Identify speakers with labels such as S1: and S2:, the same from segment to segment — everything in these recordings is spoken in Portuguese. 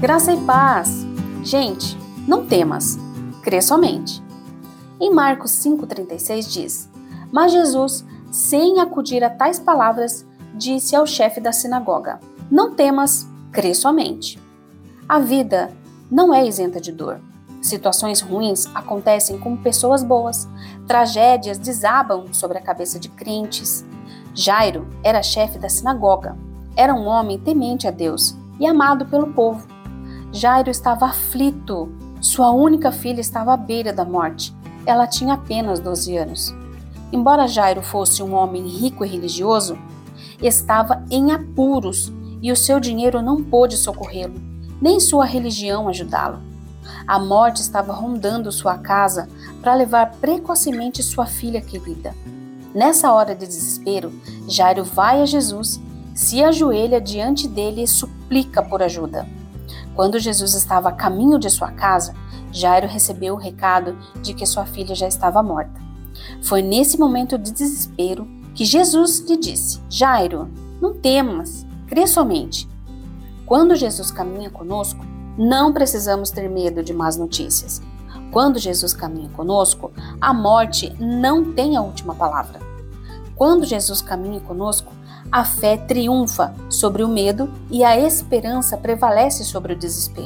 S1: Graça e paz. Gente, não temas, crê somente. Em Marcos 5,36 diz: Mas Jesus, sem acudir a tais palavras, disse ao chefe da sinagoga: Não temas, crê somente. A vida não é isenta de dor. Situações ruins acontecem com pessoas boas. Tragédias desabam sobre a cabeça de crentes. Jairo era chefe da sinagoga. Era um homem temente a Deus e amado pelo povo. Jairo estava aflito. Sua única filha estava à beira da morte. Ela tinha apenas 12 anos. Embora Jairo fosse um homem rico e religioso, estava em apuros e o seu dinheiro não pôde socorrê-lo, nem sua religião ajudá-lo. A morte estava rondando sua casa para levar precocemente sua filha querida. Nessa hora de desespero, Jairo vai a Jesus, se ajoelha diante dele e suplica por ajuda. Quando Jesus estava a caminho de sua casa, Jairo recebeu o recado de que sua filha já estava morta. Foi nesse momento de desespero que Jesus lhe disse: Jairo, não temas, crê somente. Quando Jesus caminha conosco, não precisamos ter medo de más notícias. Quando Jesus caminha conosco, a morte não tem a última palavra. Quando Jesus caminha conosco, a fé triunfa sobre o medo e a esperança prevalece sobre o desespero.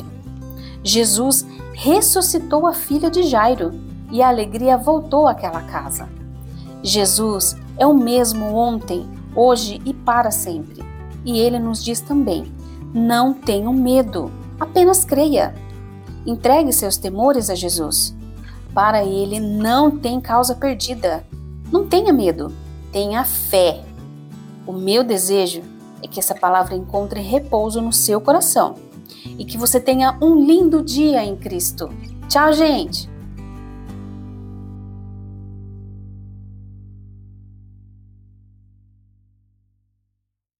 S1: Jesus ressuscitou a filha de Jairo e a alegria voltou àquela casa. Jesus é o mesmo ontem, hoje e para sempre. E ele nos diz também: não tenham medo, apenas creia. Entregue seus temores a Jesus. Para ele não tem causa perdida. Não tenha medo, tenha fé. O meu desejo é que essa palavra encontre repouso no seu coração e que você tenha um lindo dia em Cristo. Tchau, gente!